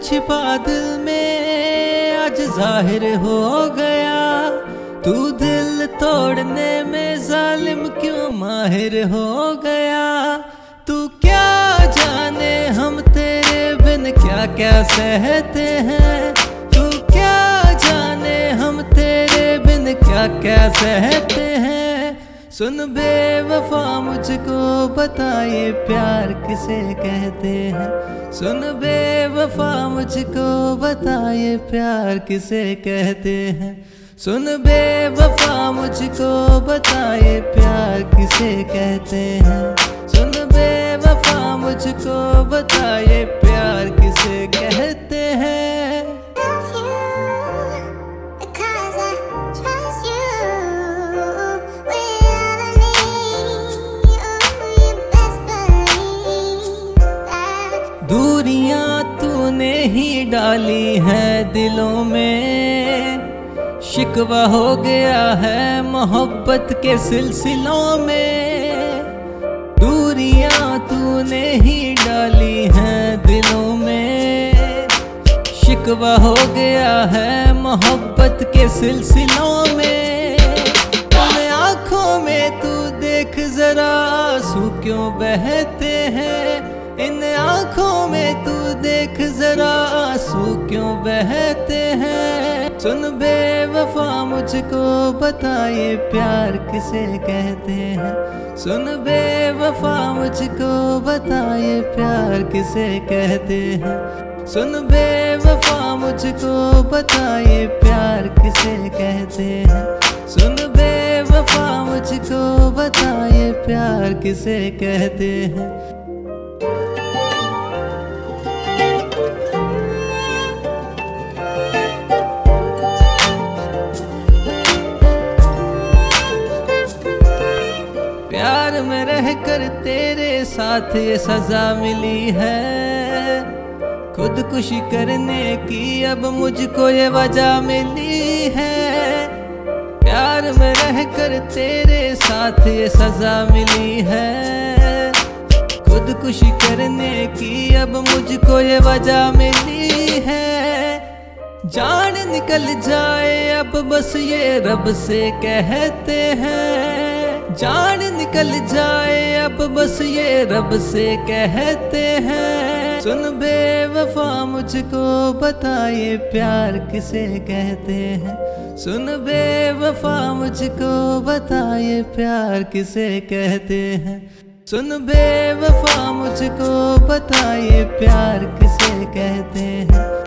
छिपा दिल में आज जाहिर हो गया। तू दिल तोड़ने में जालिम क्यों माहिर हो गया। तू क्या जाने हम तेरे बिन क्या क्या सहते हैं। तू क्या जाने हम तेरे बिन क्या क्या सहते हैं। सुन बेवफा मुझको बता ये प्यार किसे कहते हैं। सुन बेवफा मुझको बता ये प्यार किसे कहते हैं। सुन बेवफा मुझको बता ये प्यार किसे कहते हैं। सुन बेवफा मुझको बता ये प्यार किसे कहते हैं। दूरियां तूने ही डाली है दिलों में। शिकवा हो गया है मोहब्बत के सिलसिलों में। दूरियां तूने ही डाली हैं दिलों में। शिकवा हो गया है मोहब्बत के सिलसिलों में। उन आँखों में तू देख जरा आंसू क्यों बहते हैं। इन आँखों में तू देख जरा आंसू क्यों बहते हैं। सुन बेवफा मुझको बता ये प्यार किसे कहते हैं। सुन बेवफा मुझको बता ये प्यार किसे कहते हैं। सुन बेवफा मुझको बता ये प्यार किसे कहते हैं। सुन बेवफा मुझको बता ये प्यार किसे कहते हैं। प्यार में रहकर तेरे साथ ये सजा मिली है। खुदकुशी करने की अब मुझको ये वजह मिली है। प्यार में रहकर तेरे साथ ये सजा मिली है। खुदकुशी करने की अब मुझको ये वजह मिली है। जान निकल जाए अब बस ये रब से कहते हैं। जान निकल जाए अब बस ये रब से कहते हैं। सुन बेवफा मुझको बता ये प्यार किसे कहते हैं। सुन बेवफा मुझको बता ये प्यार किसे कहते हैं। सुन बेवफा मुझको बता ये प्यार किसे कहते हैं।